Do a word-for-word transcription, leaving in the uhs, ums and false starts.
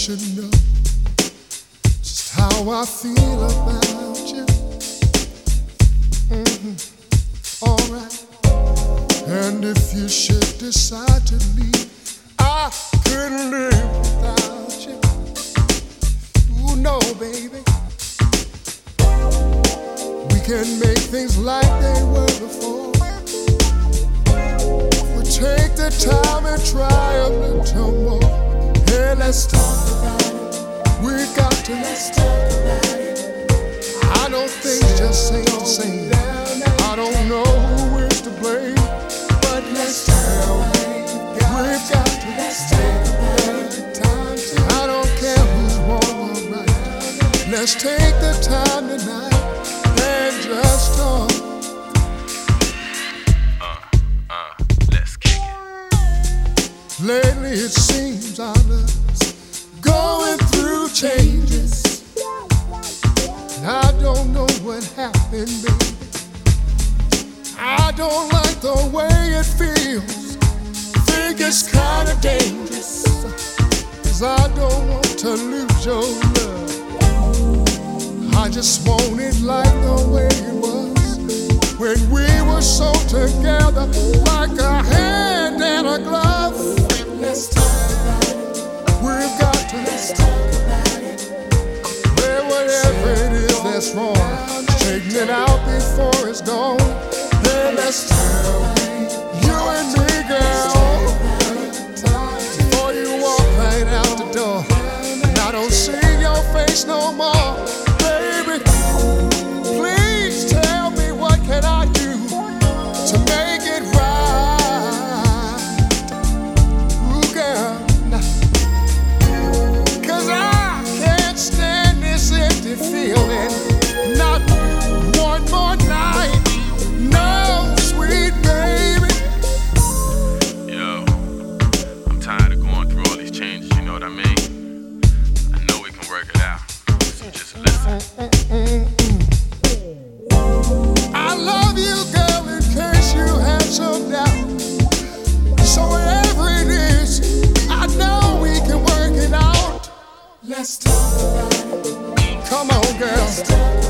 should know just how I feel about you. Mm-hmm. Alright. And if you should decide to leave, I couldn't live without you. Ooh, no, baby. We can make things like they were before. We take the time and try a little more. Hey, let's talk about it. We got to let's talk about it. I know things just ain't the same. I don't know who is to blame, but let's talk about it. We've got to let's talk about it. I don't care who's wrong or right. Let's take the time tonight and just talk. Uh, uh, let's kick it. Lately it seems our love's going through changes. And I don't know what happened, baby. I don't like the way it feels. Think it's kinda dangerous, 'cause I don't want to lose your love. I just want it like the way it was when we were so together, like a hand and a glove. Let's talk about it. We've got to let's talk about it. Well, whatever it is that's wrong, straighten it out before it's gone. Then let's talk about it. You and me, girl, before you walk right out the door. And I don't see your face no more. Baby, please tell me what can I do to make it right. Ooh, girl, 'cause I can't stand this empty feeling. Not one more night. No, sweet baby. Yo, I'm tired of going through all these changes, you know what I mean? I know we can work it out, so just listen. I love you, girl, in case you have some doubt. So whatever it is, I know we can work it out. Let's talk about it. Come on, girl.